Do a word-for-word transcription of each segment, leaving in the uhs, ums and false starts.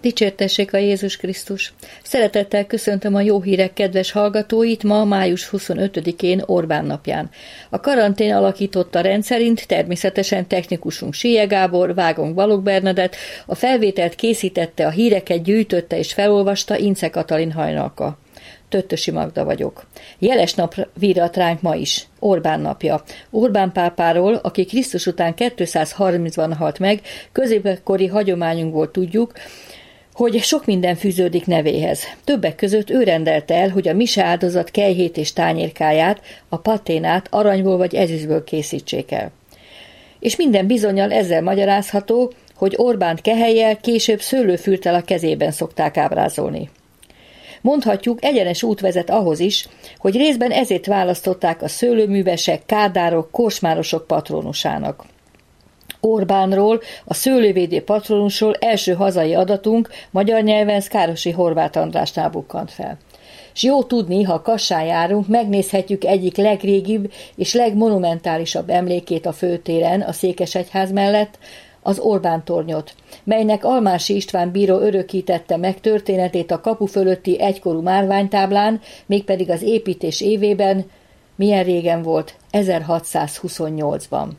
Dicsértessék a Jézus Krisztus! Szeretettel köszöntöm a jó hírek kedves hallgatóit ma május huszonötödikén Orbán napján. A karantén alakította rendszerint természetesen technikusunk Sille Gábor, vágónk Balogh Bernadett, a felvételt készítette, a híreket gyűjtötte és felolvasta Ince Katalin Hajnalka. Töttösi Magda vagyok. Jeles nap virrat ránk ma is, Orbán napja. Orbán pápáról, aki Krisztus után kétszázharmincban halt meg, középkori hagyományunkból tudjuk, hogy sok minden fűződik nevéhez. Többek között ő rendelte el, hogy a mise áldozat kejhét és tányérkáját, a paténát aranyból vagy ezüstből készítsék el. És minden bizonnyal ezzel magyarázható, hogy Orbánt kehelyjel, később szőlőfürttel a kezében szokták ábrázolni. Mondhatjuk, egyenes út vezet ahhoz is, hogy részben ezért választották a szőlőművesek, kádárok, korsmárosok patronusának. Orbánról, a szőlővédő patronusról első hazai adatunk magyar nyelven Szkárosi Horváth Andrásnál bukkant fel. S jó tudni, ha Kassán járunk, megnézhetjük egyik legrégibb és legmonumentálisabb emlékét a főtéren, a Székesegyház mellett, az Orbán-tornyot, melynek Almási István bíró örökítette meg történetét a kapu fölötti egykorú márványtáblán, mégpedig az építés évében, milyen régen volt, ezerhatszázhuszonnyolcban.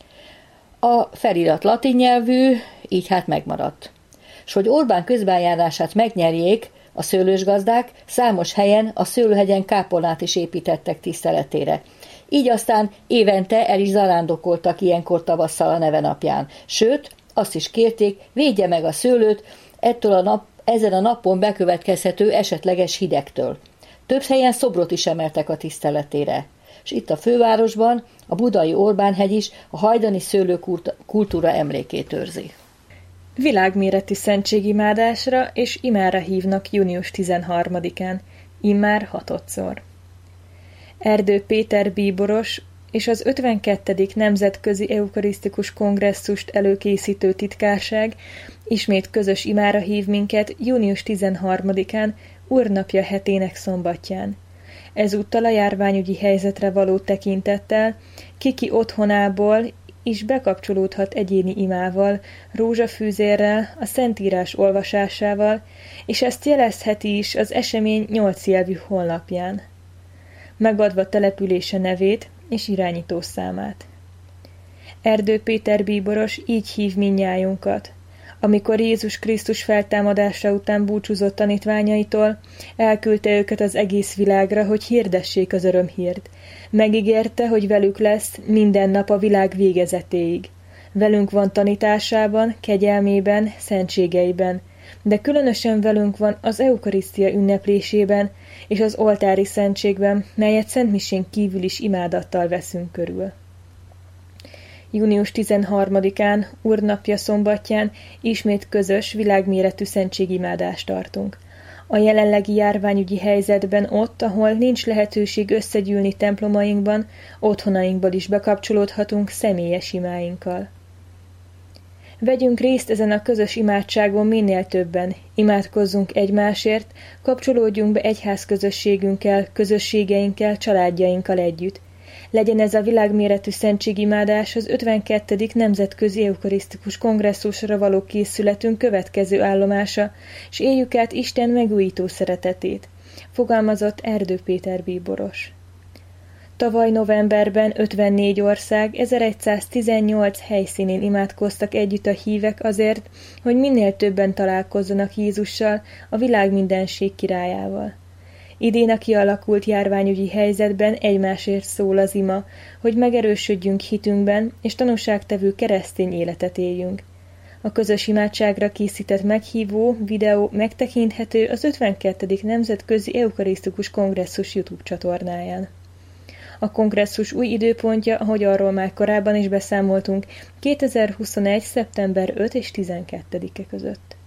A felirat latin nyelvű, így hát megmaradt. S hogy Orbán közbenjárását megnyerjék, a szőlősgazdák számos helyen a Szőlőhegyen kápolnát is építettek tiszteletére. Így aztán évente el is zarándokoltak ilyenkor tavasszal a neve napján. Sőt, azt is kérték, védje meg a szőlőt ettől a nap, ezen a napon bekövetkezhető esetleges hidegtől. Több helyen szobrot is emeltek a tiszteletére. És itt a fővárosban a budai Orbán-hegy is a hajdani szőlőkultúra emlékét őrzi. Világméretű szentségimádásra és imára hívnak június tizenharmadikán, immár hatodszor. Erdő Péter bíboros és az ötvenkettedik Nemzetközi Eukarisztikus Kongresszust előkészítő titkárság ismét közös imára hív minket június tizenharmadikán, Úrnapja hetének szombatján. Ezúttal a járványügyi helyzetre való tekintettel kiki otthonából is bekapcsolódhat egyéni imával, rózsafűzérrel, a Szentírás olvasásával, és ezt jelezheti is az esemény nyolcjelvű honlapján, megadva települése nevét és irányítószámát. Erdő Péter bíboros így hív mindnyájunkat. Amikor Jézus Krisztus feltámadása után búcsúzott tanítványaitól, elküldte őket az egész világra, hogy hirdessék az örömhírt. Megígérte, hogy velük lesz minden nap a világ végezetéig. Velünk van tanításában, kegyelmében, szentségeiben, de különösen velünk van az eukarisztia ünneplésében és az oltári szentségben, melyet szentmisén kívül is imádattal veszünk körül. június tizenharmadikán, Úrnapja szombatján ismét közös, világméretű szentségimádást tartunk. A jelenlegi járványügyi helyzetben ott, ahol nincs lehetőség összegyűlni templomainkban, otthonainkból is bekapcsolódhatunk személyes imáinkkal. Vegyünk részt ezen a közös imádságon minél többen, imádkozzunk egymásért, kapcsolódjunk be egyházközösségünkkel, közösségeinkkel, családjainkkal együtt. Legyen ez a világméretű szentségimádás az ötvenkettedik Nemzetközi Eukarisztikus Kongresszusra való készületünk következő állomása, s éljük át Isten megújító szeretetét, fogalmazott Erdő Péter bíboros. Tavaly novemberben ötvennégy ország ezeregyszáztizennyolc helyszínén imádkoztak együtt a hívek azért, hogy minél többen találkozzanak Jézussal, a világ mindenség királyával. Idén a kialakult járványügyi helyzetben egymásért szól az ima, hogy megerősödjünk hitünkben, és tanúságtevő keresztény életet éljünk. A közös imádságra készített meghívó videó megtekinthető az ötvenkettedik Nemzetközi Eukarisztikus Kongresszus YouTube csatornáján. A kongresszus új időpontja, ahogy arról már korábban is beszámoltunk, kétezer-huszonegy. szeptember ötödike és tizenkettedike között.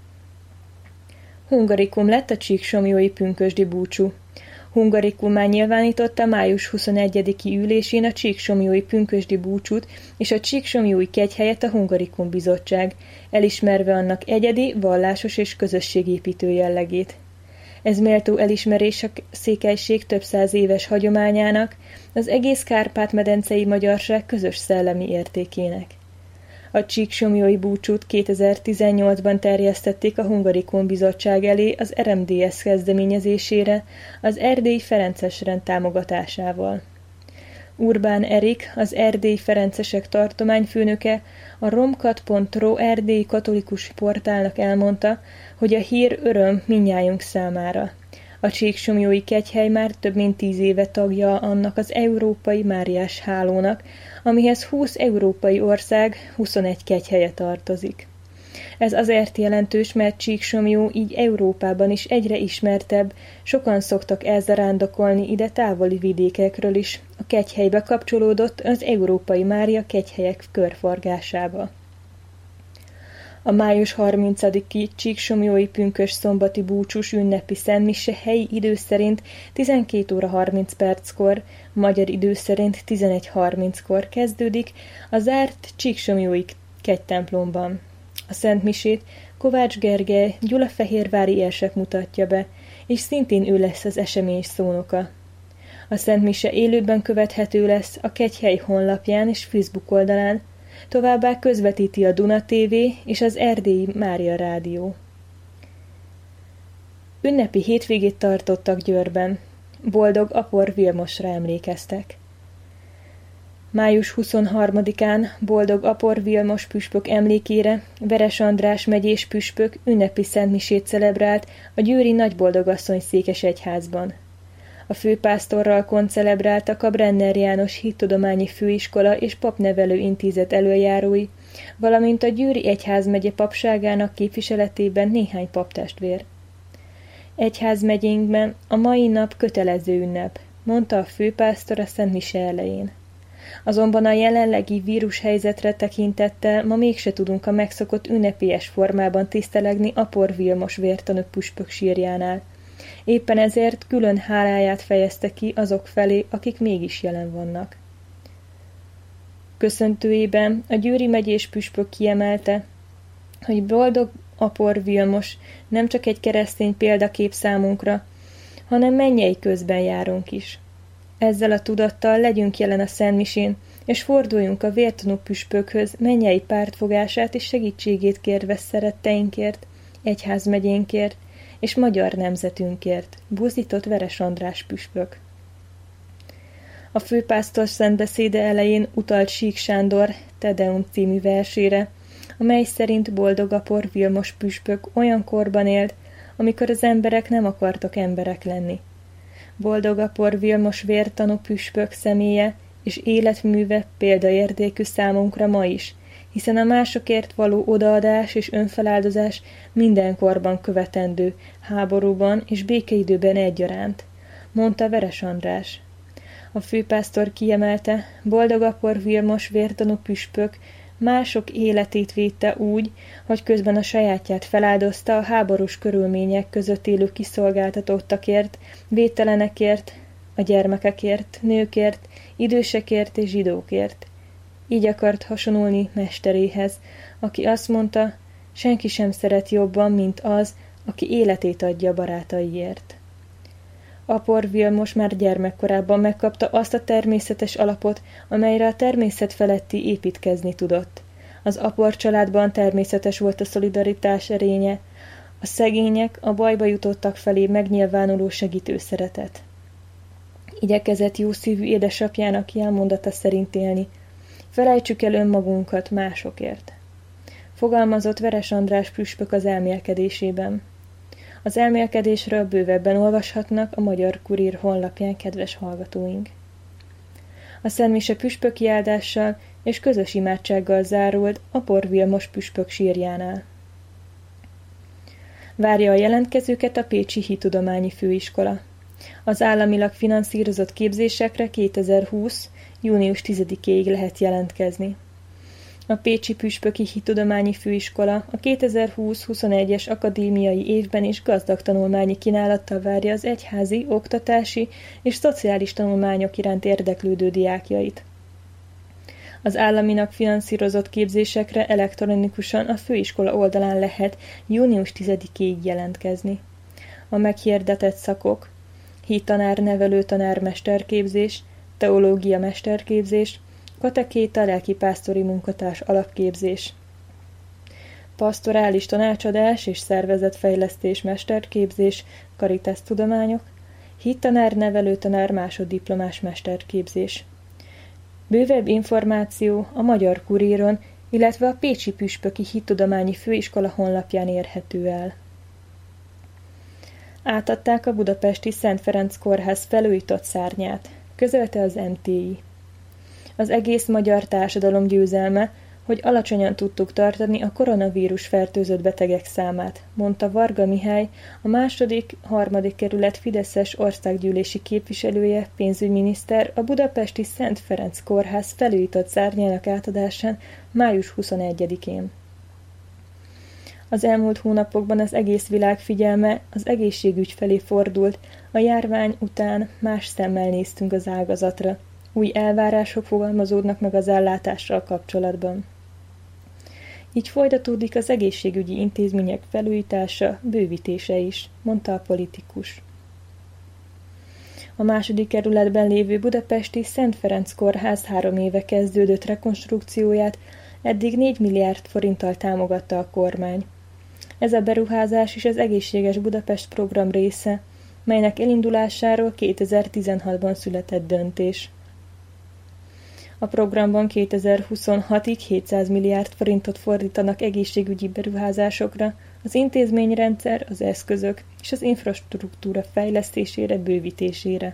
Hungarikum lett a csíksomlyói pünkösdi búcsú. Hungarikum nyilvánította május huszonegyediki ülésén a csíksomlyói pünkösdi búcsút és a csíksomlyói kegyhelyet a Hungarikum bizottság, elismerve annak egyedi, vallásos és közösségépítő jellegét. Ez méltó elismerés a székelység több száz éves hagyományának, az egész Kárpát-medencei magyarság közös szellemi értékének. A Csíksomlyói búcsút kétezer-tizennyolcban terjesztették a Hungarikon bizottság elé az er em dé es kezdeményezésére az Erdélyi Ferences rend támogatásával. Urbán Erik, az erdélyi ferencesek tartományfőnöke, a romkat pont ro erdélyi katolikus portálnak elmondta, hogy a hír öröm mindnyájunk számára. A Csíksomlyói kegyhely már több mint tíz éve tagja annak az Európai Máriás hálónak, amihez húsz európai ország, huszonegy kegyhelye tartozik. Ez azért jelentős, mert Csíksomlyó így Európában is egyre ismertebb, sokan szoktak elzarándokolni ide távoli vidékekről is, a kegyhelybe kapcsolódott az Európai Mária kegyhelyek körforgásába. A május harmincadiki Csíksomlyói pünkösd szombati búcsús ünnepi szentmise helyi idő szerint tizenkét óra harminc perckor, magyar idő szerint tizenegy harminckor kezdődik a zárt Csíksomlyói kegytemplomban. A szentmisét Kovács Gergely gyulafehérvári érsek mutatja be, és szintén ő lesz az esemény szónoka. A szentmise élőben követhető lesz a kegyhely honlapján és Facebook oldalán, továbbá közvetíti a Duna té vé és az Erdélyi Mária Rádió. Ünnepi hétvégét tartottak Győrben. Boldog Apor Vilmosra emlékeztek. május huszonharmadikán Boldog Apor Vilmos püspök emlékére Veres András megyés püspök ünnepi szentmisét celebrált a győri Nagyboldogasszony székesegyházban. A főpásztorral koncelebráltak a Brenner János Hittudományi Főiskola és Papnevelő Intézet elöljárói, valamint a Győri Egyházmegye papságának képviseletében néhány paptestvér. Egyházmegyénkben a mai nap kötelező ünnep, mondta a főpásztor a szentmise elején. Azonban a jelenlegi vírushelyzetre tekintettel ma mégse tudunk a megszokott ünnepélyes formában tisztelegni Apor Vilmos vértanú püspök sírjánál. Éppen ezért külön háláját fejezte ki azok felé, akik mégis jelen vannak. Köszöntőjében a Győri megyés püspök kiemelte, hogy Boldog Apor Vilmos nem csak egy keresztény példakép számunkra, hanem mennyei közben járunk is. Ezzel a tudattal legyünk jelen a szentmisén, és forduljunk a vértanú püspökhöz mennyei pártfogását és segítségét kérve szeretteinkért, egyházmegyénkért és magyar nemzetünkért, buzdított Veres András püspök. A főpásztor szentbeszéde elején utalt Sík Sándor Te Deum című versére, amely szerint Boldog Apor Vilmos püspök olyan korban élt, amikor az emberek nem akartak emberek lenni. Boldog Apor Vilmos vértanú püspök személye és életműve példaértékű számunkra ma is, hiszen a másokért való odaadás és önfeláldozás mindenkorban követendő, háborúban és békeidőben egyaránt, mondta Veres András. A főpásztor kiemelte, Boldog Apor Vilmos vértanú püspök mások életét védte úgy, hogy közben a sajátját feláldozta a háborús körülmények között élő kiszolgáltatottakért, védtelenekért, a gyermekekért, nőkért, idősekért és zsidókért. Így akart hasonulni mesteréhez, aki azt mondta, senki sem szeret jobban, mint az, aki életét adja barátaiért. Apor Vilmos már gyermekkorában megkapta azt a természetes alapot, amelyre a természet feletti építkezni tudott. Az Apor családban természetes volt a szolidaritás erénye, a szegények, a bajba jutottak felé megnyilvánuló segítő szeretet. Igyekezett jószívű édesapjának jelmondata szerint élni, felejtsük el önmagunkat másokért. Fogalmazott Veres András püspök az elmélkedésében. Az elmélkedésről bővebben olvashatnak a Magyar Kurír honlapján, kedves hallgatóink. A szentmise püspöki áldással és közös imádsággal zárult Apor Vilmos püspök sírjánál. Várja a jelentkezőket a Pécsi Hittudományi Főiskola. Az államilag finanszírozott képzésekre kétezer-húsz. június tizedikéig lehet jelentkezni. A Pécsi Püspöki Hittudományi Főiskola a kétezer-húsz-huszonegyes akadémiai évben is gazdag tanulmányi kínálattal várja az egyházi, oktatási és szociális tanulmányok iránt érdeklődő diákjait. Az államinak finanszírozott képzésekre elektronikusan a főiskola oldalán lehet június tizedikéig jelentkezni. A meghirdetett szakok: hittanár, nevelőtanár mesterképzés, teológia mesterképzés, katekéta, lelkipásztori munkatárs alapképzés, pastorális tanácsadás és szervezetfejlesztés mesterképzés, Caritas tudományok, hittanár, nevelőtanár, másoddiplomás mesterképzés. Bővebb információ a Magyar Kuríron, illetve a Pécsi Püspöki Hittudományi Főiskola honlapján érhető el. Átadták a budapesti Szent Ferenc Kórház felújított szárnyát, közölte az em té i. Az egész magyar társadalom győzelme, hogy alacsonyan tudtuk tartani a koronavírus fertőzött betegek számát, mondta Varga Mihály, a második, harmadik kerület fideszes országgyűlési képviselője, pénzügyminiszter a budapesti Szent Ferenc Kórház felújított szárnyának átadásán május huszonegyedikén. Az elmúlt hónapokban az egész világ figyelme az egészségügy felé fordult, a járvány után más szemmel néztünk az ágazatra. Új elvárások fogalmazódnak meg az ellátással kapcsolatban. Így folytatódik az egészségügyi intézmények felújítása, bővítése is, mondta a politikus. A második kerületben lévő budapesti Szent Ferenc Kórház három éve kezdődött rekonstrukcióját eddig négy milliárd forinttal támogatta a kormány. Ez a beruházás is az Egészséges Budapest program része, melynek elindulásáról kétezer-tizenhatban született döntés. A programban kétezer-huszonhatig hétszáz milliárd forintot fordítanak egészségügyi beruházásokra, az intézményrendszer, az eszközök és az infrastruktúra fejlesztésére, bővítésére.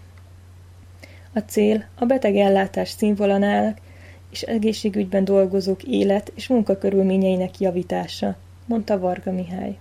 A cél a betegellátás színvonalának és egészségügyben dolgozók élet- és munkakörülményeinek javítása, mondta Varga Mihály.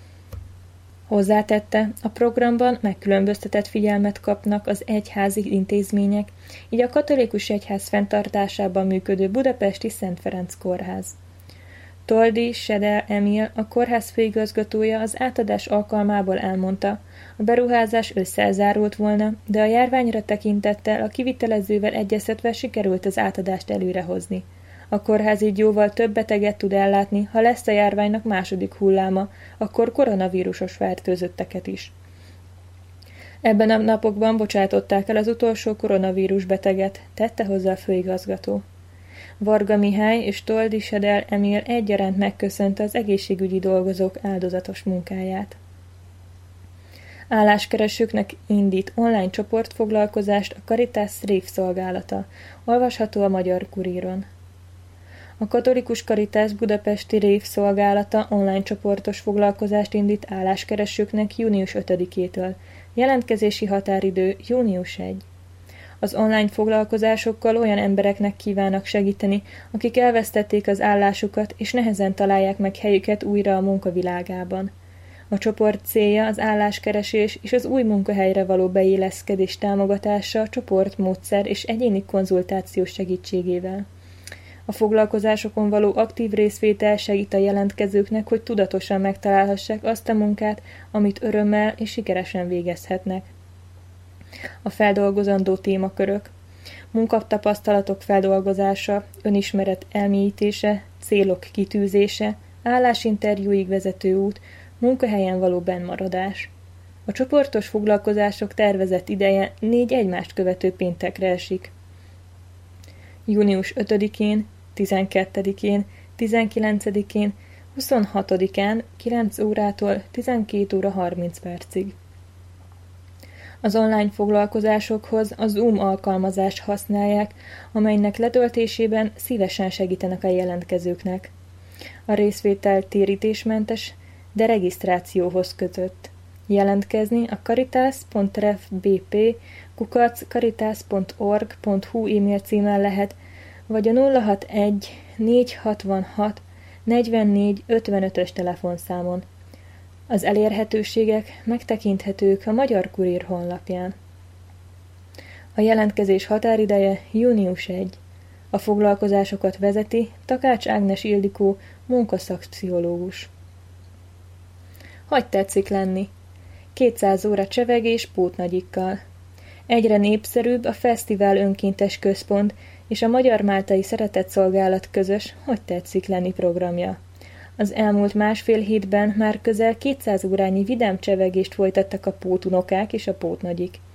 Hozzátette, a programban megkülönböztetett figyelmet kapnak az egyházi intézmények, így a katolikus egyház fenntartásában működő budapesti Szent Ferenc Kórház. Toldi Sedel Emil, a kórház főigazgatója az átadás alkalmából elmondta, a beruházás ősszel zárult volna, de a járványra tekintettel a kivitelezővel egyeztetve sikerült az átadást előrehozni. A kórház így jóval több beteget tud ellátni, ha lesz a járványnak második hulláma, akkor koronavírusos fertőzötteket is. Ebben a napokban bocsátották el az utolsó koronavírus beteget, tette hozzá a főigazgató. Varga Mihály és Toldi Sedel Emil egyaránt megköszönte az egészségügyi dolgozók áldozatos munkáját. Álláskeresőknek indít online csoportfoglalkozást a Caritas révszolgálata, olvasható a Magyar Kuríron. A katolikus Caritas budapesti révszolgálata online csoportos foglalkozást indít álláskeresőknek június ötödikétől. Jelentkezési határidő június elsején. Az online foglalkozásokkal olyan embereknek kívánnak segíteni, akik elvesztették az állásukat és nehezen találják meg helyüket újra a munkavilágában. A csoport célja az álláskeresés és az új munkahelyre való beilleszkedés támogatása a csoportmódszer és egyéni konzultáció segítségével. A foglalkozásokon való aktív részvétel segít a jelentkezőknek, hogy tudatosan megtalálhassák azt a munkát, amit örömmel és sikeresen végezhetnek. A feldolgozandó témakörök: munkatapasztalatok feldolgozása, önismeret elmélyítése, célok kitűzése, állásinterjúig vezető út, munkahelyen való bennmaradás. A csoportos foglalkozások tervezett ideje négy egymást követő péntekre esik. június ötödikén, tizenkettedikén, tizenkilencedikén, huszonhatodikán kilenc órától tizenkét óra harminc percig. Az online foglalkozásokhoz a Zoom alkalmazást használják, amelynek letöltésében szívesen segítenek a jelentkezőknek. A részvétel térítésmentes, de regisztrációhoz kötött. Jelentkezni a caritas pont rev bé pé kukac caritas pont org pont hu e-mail címen lehet, vagy a nulla hatvanegy négyszázhatvanhat negyvennégy ötvenötös telefonszámon. Az elérhetőségek megtekinthetők a Magyar Kurír honlapján. A jelentkezés határideje június elsején. A foglalkozásokat vezeti Takács Ágnes Ildikó, munkaszakpszichológus. Hogy tetszik lenni? kétszáz óra csevegés pótnagyikkal. Egyre népszerűbb a Fesztivál Önkéntes Központ és a Magyar Máltai Szeretetszolgálat közös Hogy tetszik lenni programja. Az elmúlt másfél hétben már közel kétszáz órányi vidám csevegést folytattak a pótunokák és a pótnagyik.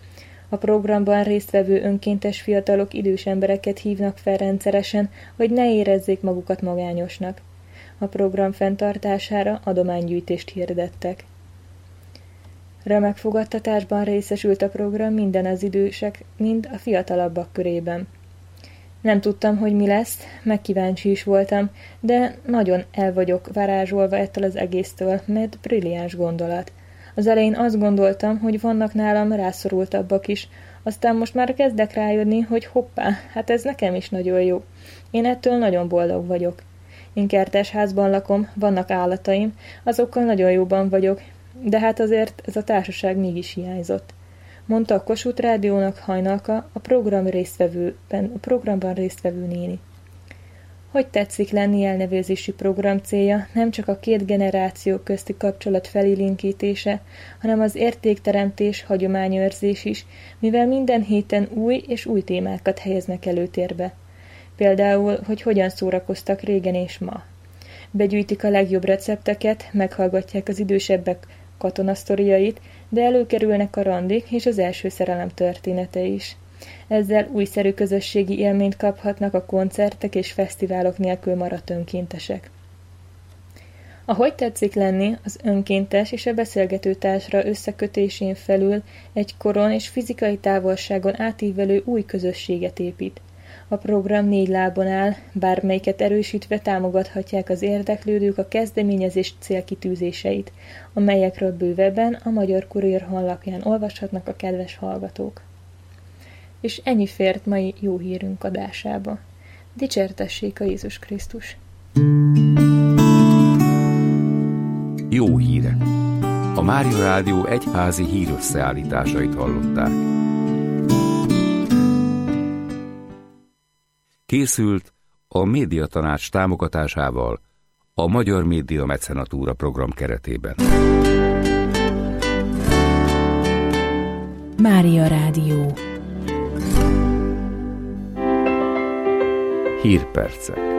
A programban résztvevő önkéntes fiatalok idős embereket hívnak fel rendszeresen, hogy ne érezzék magukat magányosnak. A program fenntartására adománygyűjtést hirdettek. Remek fogadtatásban részesült a program minden az idősek, mind a fiatalabbak körében. Nem tudtam, hogy mi lesz, meg kíváncsi is voltam, de nagyon el vagyok varázsolva ettől az egésztől, mert brilliáns gondolat. Az elején azt gondoltam, hogy vannak nálam rászorultabbak is, aztán most már kezdek rájönni, hogy hoppá, hát ez nekem is nagyon jó. Én ettől nagyon boldog vagyok. Én kertesházban lakom, vannak állataim, azokkal nagyon jóban vagyok, de hát azért ez a társaság mégis hiányzott. Mondta a Kossuth Rádiónak Hajnalka, a, program résztvevőben, a programban résztvevő néni. Hogy tetszik lenni elnevezési program célja nem csak a két generáció közti kapcsolat felélénkítése, hanem az értékteremtés, hagyományőrzés is, mivel minden héten új és új témákat helyeznek előtérbe. Például, hogy hogyan szórakoztak régen és ma. Begyűjtik a legjobb recepteket, meghallgatják az idősebbek katonasztoriait, de előkerülnek a randik és az első szerelem története is. Ezzel újszerű közösségi élményt kaphatnak a koncertek és fesztiválok nélkül maradt önkéntesek. A Hogy tetszik lenni az önkéntes és a beszélgető társra összekötésén felül egy koron és fizikai távolságon átívelő új közösséget épít. A program négy lábon áll, bármelyiket erősítve támogathatják az érdeklődők a kezdeményezés célkitűzéseit, amelyekről bővebben a Magyar Kurír honlapján olvashatnak a kedves hallgatók. És ennyi fért mai jó hírünk adásába. Dicsértessék a Jézus Krisztus! Jó hírek! A Mária Rádió egyházi hírösszeállításait hallották. Készült a Médiatanács támogatásával a Magyar Média Mecenatúra program keretében. Mária Rádió. Hírpercek.